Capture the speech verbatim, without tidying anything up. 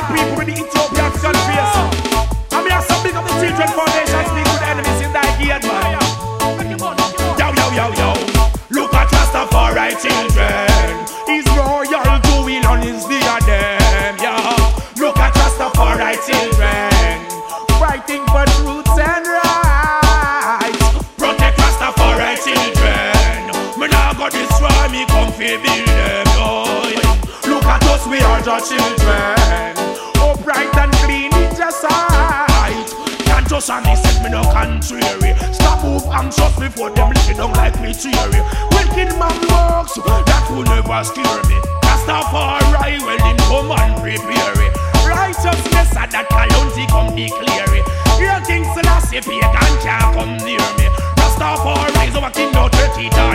people with the Ethiopian face. I mean, I some big up the children foundation, speak with enemies in thy gate, man. Yo, yo, yo, yo. Look at Rastafari children. He's royal doing on his diadem, yeah. Look at Rastafari children, fighting for truths and rights. Protect Rastafari children. Me nah go destroy me, come fi build them, boy. Look at us, we are the children. Upright and clean, it's just right. Can't just on this set, me no contrary. Stop move anxious before them listen down like me theory. When King Man works, that will never scare me. Rastafari, well in come and prepare it. Righteousness at that Kalonji come declare it. Your King Selassie pagan can't come near me. Rastafari is our king, no thirty